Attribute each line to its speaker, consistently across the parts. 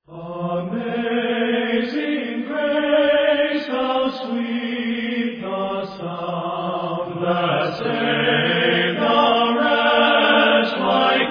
Speaker 1: Amazing grace, how sweet the sound that saved a wretch like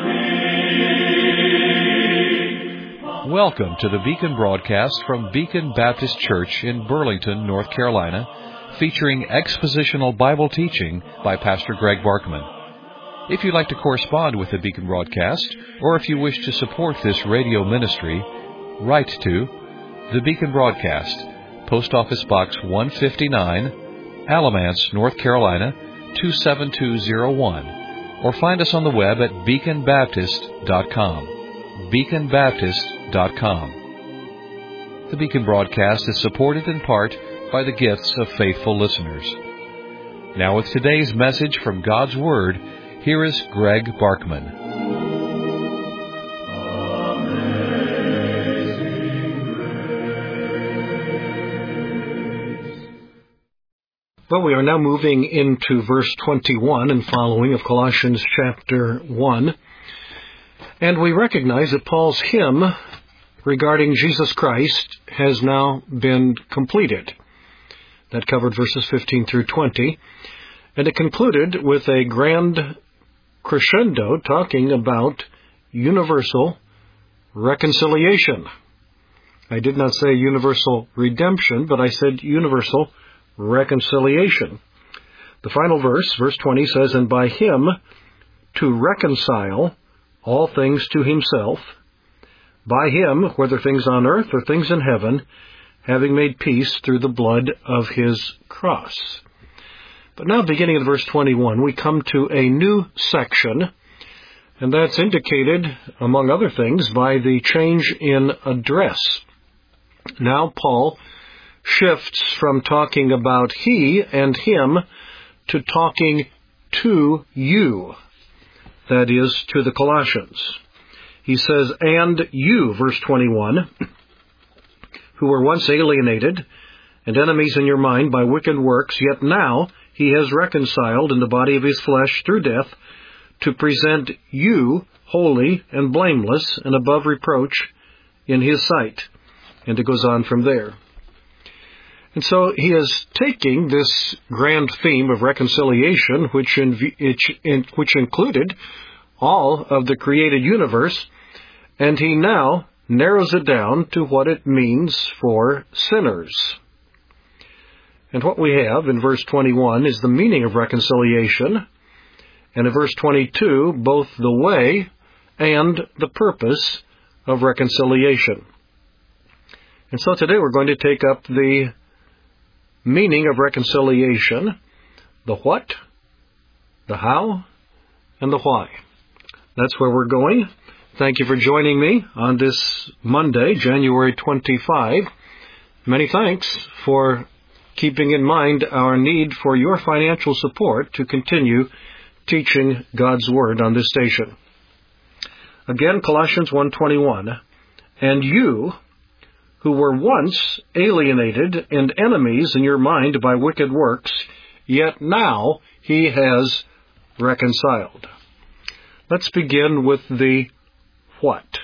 Speaker 1: me.
Speaker 2: Welcome to the Beacon broadcast from Beacon Baptist Church in Burlington, North Carolina, featuring expositional Bible teaching by Pastor Greg Barkman. If you'd like to correspond with the Beacon broadcast, or if you wish to support this radio ministry, write to the Beacon Broadcast, Post Office Box 159, Alamance, North Carolina 27201, or find us on the web at beaconbaptist.com. beaconbaptist.com. The Beacon Broadcast is supported in part by the gifts of faithful listeners. Now with today's message from God's Word, here is Greg Barkman.
Speaker 3: Well, we are now moving into verse 21 and following of Colossians chapter 1. And we recognize that Paul's hymn regarding Jesus Christ has now been completed. That covered verses 15 through 20. And it concluded with a grand crescendo talking about universal reconciliation. I did not say universal redemption, but I said universal reconciliation. The final verse, verse 20, says, "And by him to reconcile all things to himself, by him, whether things on earth or things in heaven, having made peace through the blood of his cross." But now, beginning in verse 21, we come to a new section, and that's indicated, among other things, by the change in address. Now, Paul shifts from talking about he and him to talking to you, that is, to the Colossians. He says, "And you," verse 21, "who were once alienated and enemies in your mind by wicked works, yet now he has reconciled in the body of his flesh through death to present you holy and blameless and above reproach in his sight." And it goes on from there. And so he is taking this grand theme of reconciliation, which included all of the created universe, and he now narrows it down to what it means for sinners. And what we have in verse 21 is the meaning of reconciliation, and in verse 22, both the way and the purpose of reconciliation. And so today we're going to take up the meaning of reconciliation, the what, the how, and the why. That's where we're going. Thank you for joining me on this Monday, January 25. Many thanks for keeping in mind our need for your financial support to continue teaching God's Word on this station. Again, Colossians 1:21, "And you, who were once alienated and enemies in your mind by wicked works, yet now he has reconciled." Let's begin with the what.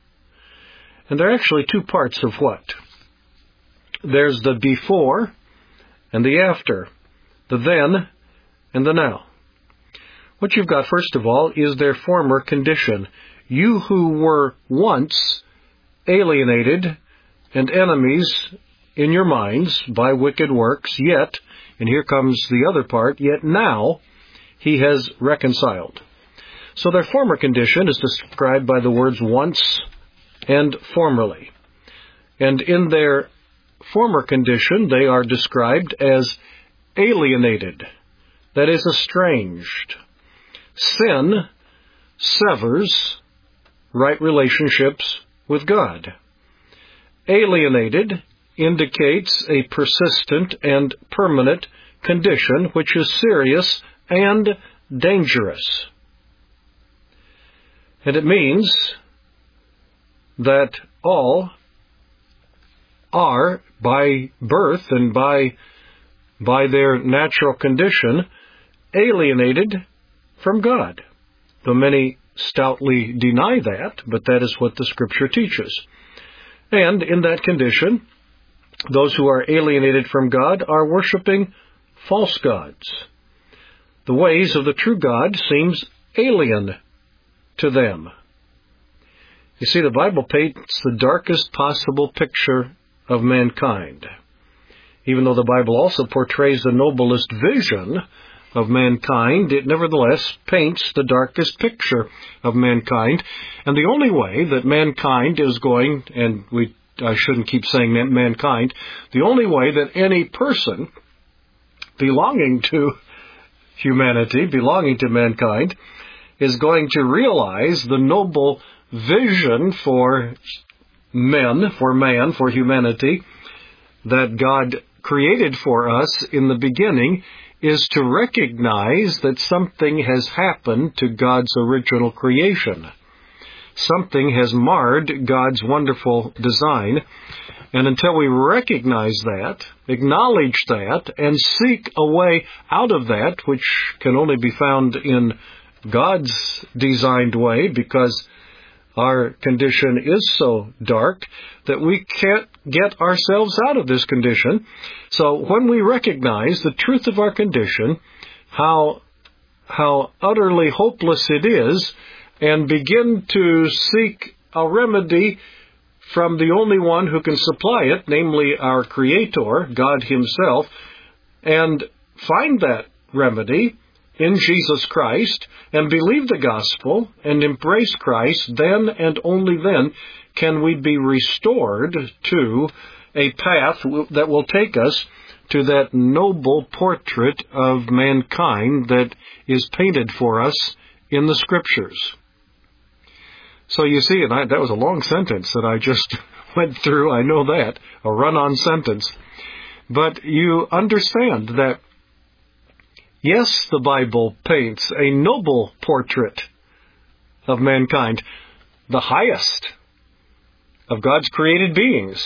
Speaker 3: And there are actually two parts of what. There's the before and the after, the then and the now. What you've got, first of all, is their former condition. You who were once alienated and enemies in your minds by wicked works, yet, and here comes the other part, yet now he has reconciled. So their former condition is described by the words once and formerly. And in their former condition, they are described as alienated, that is, estranged. Sin severs right relationships with God. Alienated indicates a persistent and permanent condition which is serious and dangerous. And it means that all are, by birth and by their natural condition, alienated from God. Though many stoutly deny that, but that is what the Scripture teaches. And in that condition, those who are alienated from God are worshiping false gods. The ways of the true God seems alien to them. You see, the Bible paints the darkest possible picture of mankind. Even though the Bible also portrays the noblest vision of mankind, it nevertheless paints the darkest picture of mankind. And the only way that mankind is going, and I shouldn't keep saying mankind, the only way that any person belonging to humanity, belonging to mankind, is going to realize the noble vision for man, for humanity, that God created for us in the beginning, is to recognize that something has happened to God's original creation. Something has marred God's wonderful design. And until we recognize that, acknowledge that, and seek a way out of that, which can only be found in God's designed way, because our condition is so dark that we can't get ourselves out of this condition. So when we recognize the truth of our condition, how utterly hopeless it is, and begin to seek a remedy from the only one who can supply it, namely our Creator, God Himself, and find that remedy in Jesus Christ, and believe the gospel, and embrace Christ, then and only then can we be restored to a path that will take us to that noble portrait of mankind that is painted for us in the Scriptures. So you see, and that was a long sentence that I just went through, I know that, a run-on sentence. But you understand that, yes, the Bible paints a noble portrait of mankind, the highest of God's created beings.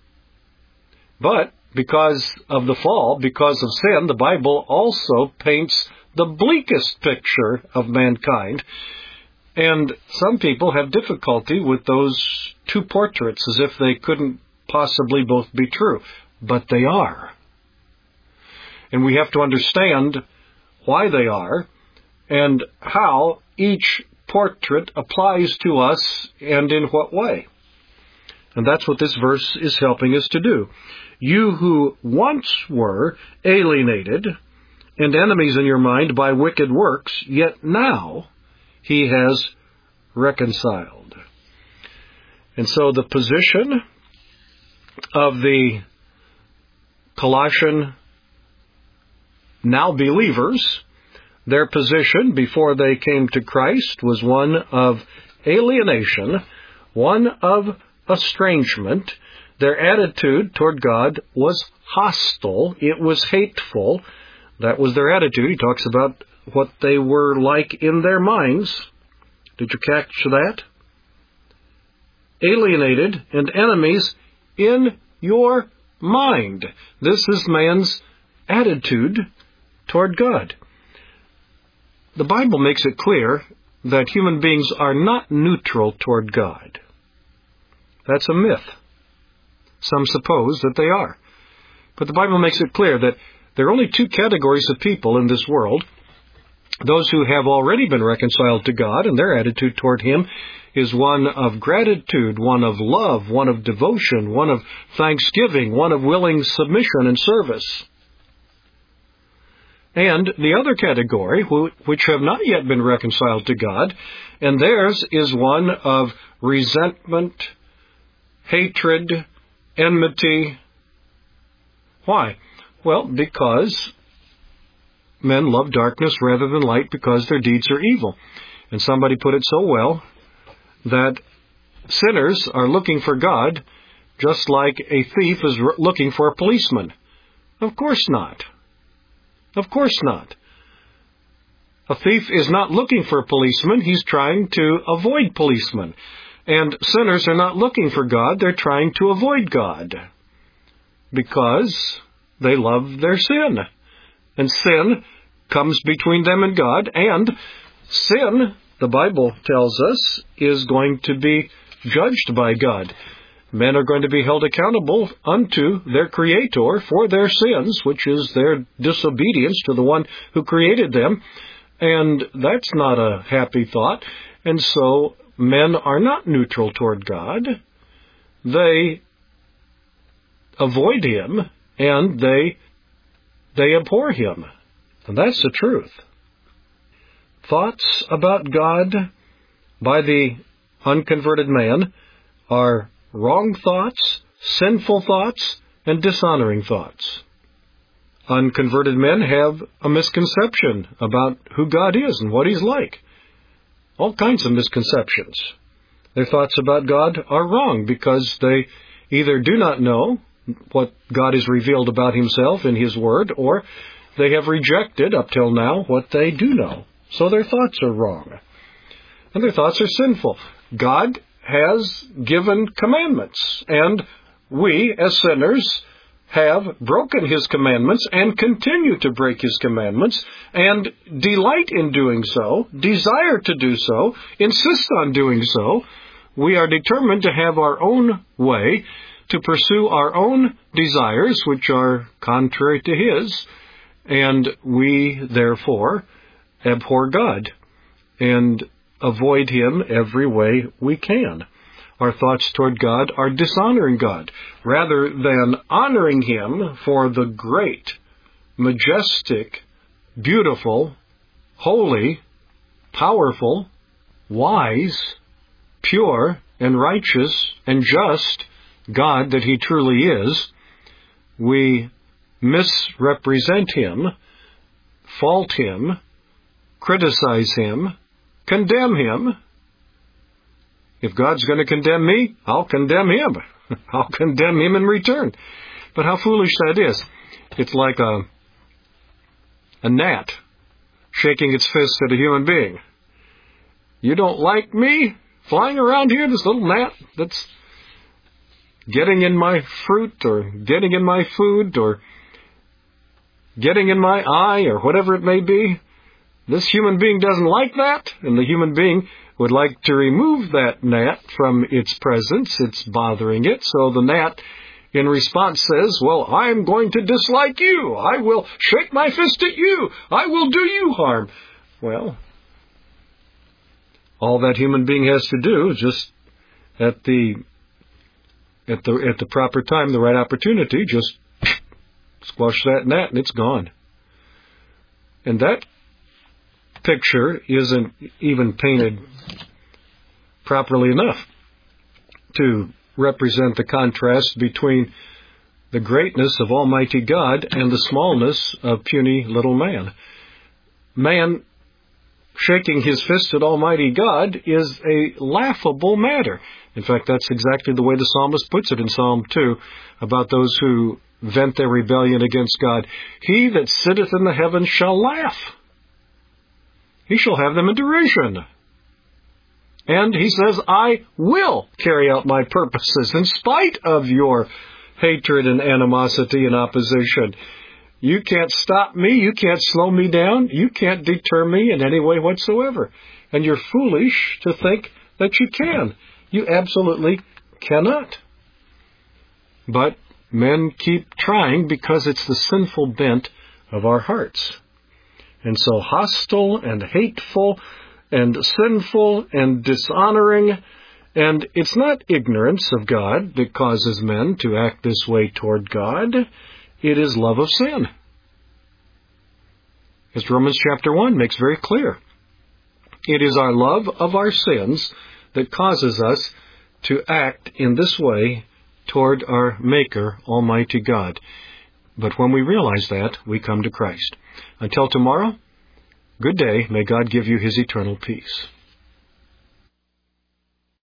Speaker 3: But because of the fall, because of sin, the Bible also paints the bleakest picture of mankind. And some people have difficulty with those two portraits, as if they couldn't possibly both be true. But they are. And we have to understand why they are, and how each portrait applies to us, and in what way. And that's what this verse is helping us to do. You who once were alienated and enemies in your mind by wicked works, yet now He has reconciled. And so the position of the Colossian now believers, their position before they came to Christ was one of alienation, one of estrangement. Their attitude toward God was hostile. It was hateful. That was their attitude. He talks about what they were like in their minds. Did you catch that? Alienated and enemies in your mind. This is man's attitude toward God. The Bible makes it clear that human beings are not neutral toward God. That's a myth. Some suppose that they are. But the Bible makes it clear that there are only two categories of people in this world. Those who have already been reconciled to God, and their attitude toward Him is one of gratitude, one of love, one of devotion, one of thanksgiving, one of willing submission and service. And the other category, which have not yet been reconciled to God, and theirs is one of resentment, hatred, enmity. Why? Well, because men love darkness rather than light, because their deeds are evil. And somebody put it so well that sinners are looking for God just like a thief is looking for a policeman. Of course not. Of course not. A thief is not looking for a policeman. He's trying to avoid policemen. And sinners are not looking for God. They're trying to avoid God because they love their sin. And sin comes between them and God. And sin, the Bible tells us, is going to be judged by God. men are going to be held accountable unto their Creator for their sins, which is their disobedience to the one who created them. And that's not a happy thought. And so men are not neutral toward God. They avoid Him, and they abhor Him. And that's the truth. Thoughts about God by the unconverted man are wrong thoughts, sinful thoughts, and dishonoring thoughts. Unconverted men have a misconception about who God is and what He's like. All kinds of misconceptions. Their thoughts about God are wrong because they either do not know what God has revealed about Himself in His Word, or they have rejected up till now what they do know. So their thoughts are wrong. And their thoughts are sinful. God has given commandments, and we, as sinners, have broken His commandments and continue to break His commandments and delight in doing so, desire to do so, insist on doing so. We are determined to have our own way, to pursue our own desires, which are contrary to His, and we, therefore, abhor God and avoid Him every way we can. Our thoughts toward God are dishonoring God, rather than honoring Him for the great, majestic, beautiful, holy, powerful, wise, pure, and righteous, and just God that He truly is. We misrepresent Him, fault Him, criticize Him, condemn Him. If God's going to condemn me, I'll condemn Him. I'll condemn Him in return. But how foolish that is. It's like a gnat shaking its fist at a human being. You don't like me flying around here, this little gnat that's getting in my fruit or getting in my food or getting in my eye or whatever it may be? This human being doesn't like that, and the human being would like to remove that gnat from its presence. It's bothering it. So the gnat, in response, says, well, I'm going to dislike you. I will shake my fist at you. I will do you harm. Well, all that human being has to do is just at the proper time, the right opportunity, just squash that gnat and it's gone. And that picture isn't even painted properly enough to represent the contrast between the greatness of Almighty God and the smallness of puny little man. Man shaking his fist at Almighty God is a laughable matter. In fact, that's exactly the way the psalmist puts it in Psalm 2 about those who vent their rebellion against God. He that sitteth in the heavens shall laugh. He shall have them in derision. And he says, I will carry out my purposes in spite of your hatred and animosity and opposition. You can't stop me. You can't slow me down. You can't deter me in any way whatsoever. And you're foolish to think that you can. You absolutely cannot. But men keep trying because it's the sinful bent of our hearts. And so hostile and hateful and sinful and dishonoring, and it's not ignorance of God that causes men to act this way toward God. It is love of sin. As Romans chapter 1 makes very clear. It is our love of our sins that causes us to act in this way toward our Maker, Almighty God. But when we realize that, we come to Christ. Until tomorrow, good day. May God give you His eternal peace.